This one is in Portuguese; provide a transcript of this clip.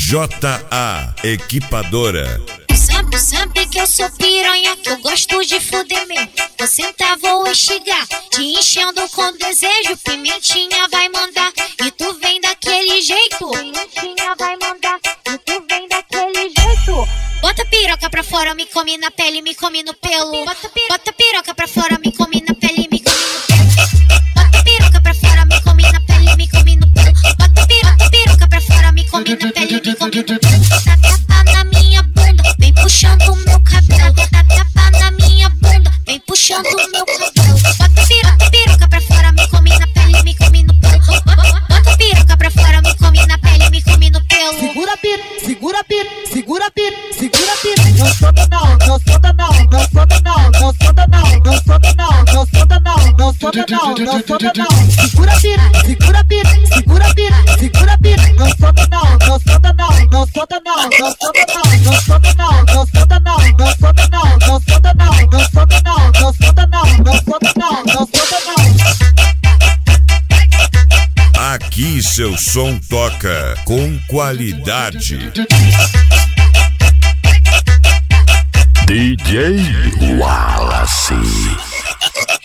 JA Equipadora. Sabe que eu sou piranha, que eu gosto de fuder mesmo. Vou sentar, vou instigar, te enchendo com desejo. Pimentinha vai mandar e tu vem daquele jeito. Pimentinha vai mandar e tu vem daquele jeito. Bota piroca pra fora, me come na pele, me come no pelo. Bota piroca pra fora, me come na pele, me come no pelo. Bota piroca pra fora, me come na pele, me come no pelo. Bota piroca pra fora, me come na pele, me come no pelo. Tapa na minha bunda, vem puxando o meu cabelo. Tapa na minha bunda, vem puxando o meu cabelo. Bota piroca pra fora, me come na pele, me come no pelo. Bota piroca pra fora, me come na pele, me come no pelo. Segura pira, segura pira, segura pira, segura pira. Não solta não, não solta não, não solta não, não solta não, não solta não, não solta não, não solta não, não solta não. Segura pira, segura pira, segura pira, segura pira. Não solta não, não solta não, não solta não, não solta não, não solta não, não solta não, não solta não, não solta não, não solta não, não solta não, não solta não, não solta não. Aqui seu som toca com qualidade. DJ Wallace.